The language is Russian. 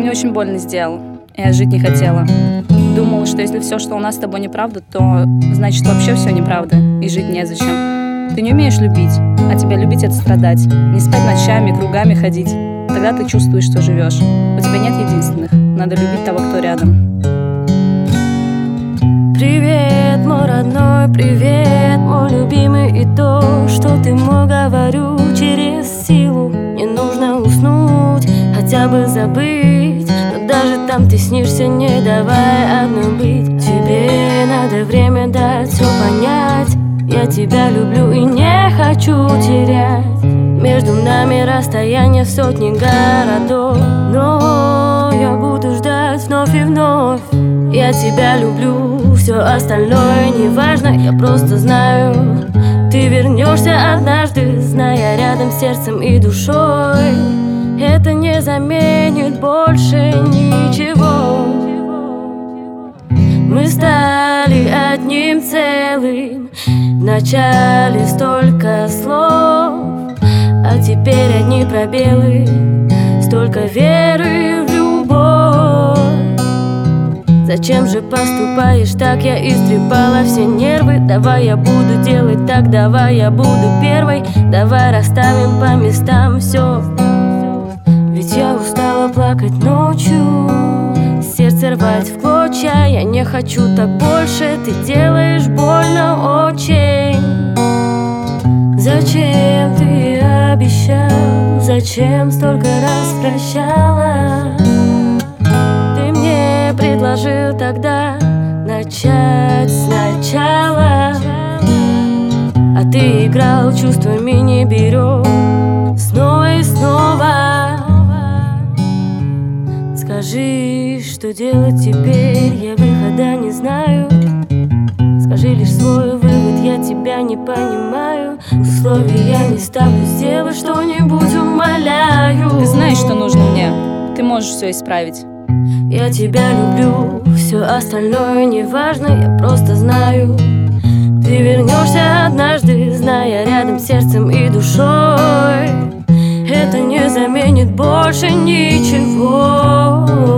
мне очень больно сделал. Я жить не хотела. Думала, что если все, что у нас с тобой неправда, то значит вообще все неправда, и жить незачем. Ты не умеешь любить, а тебя любить — это страдать. Не спать ночами, кругами ходить. Тогда ты чувствуешь, что живешь. У тебя нет единственных. Надо любить того, кто рядом. Привет, мой родной, привет, мой любимый. И то, что ты мой, говорю через силу. Не нужно уснуть, хотя бы забыть. Но даже там ты снишься, не давая одной быть. Тебе надо время дать все понять. Я тебя люблю и не хочу терять. Между нами расстояние в сотни городов. Но я буду ждать вновь и вновь. Я тебя люблю, все остальное не важно. Я просто знаю, ты вернешься однажды, зная рядом сердцем и душой. Это не заменит больше ничего. Мы стали одним целым. Вначале столько слов, а теперь одни пробелы. Столько веры в любовь. Зачем же поступаешь так? Я истрепала все нервы. Давай я буду делать так, давай я буду первой. Давай расставим по местам все. Ведь я устала плакать ночью, сердце рвать в клочья. Я не хочу так больше, ты делаешь больно очень. Зачем ты обещал? Зачем столько раз прощала? Ты мне предложил тогда начать сначала, а ты играл чувствами, не берег снова и снова. Скажи, что делать теперь, я выхода не знаю. Скажи лишь свой вывод, я тебя не понимаю. Условий я не ставлю, сделай что-нибудь, умоляю. Ты знаешь, что нужно мне. Ты можешь все исправить. Я тебя люблю, все остальное не важно. Я просто знаю, ты вернешься однажды, зная рядом сердцем и душой. Это не заменит больше ничего.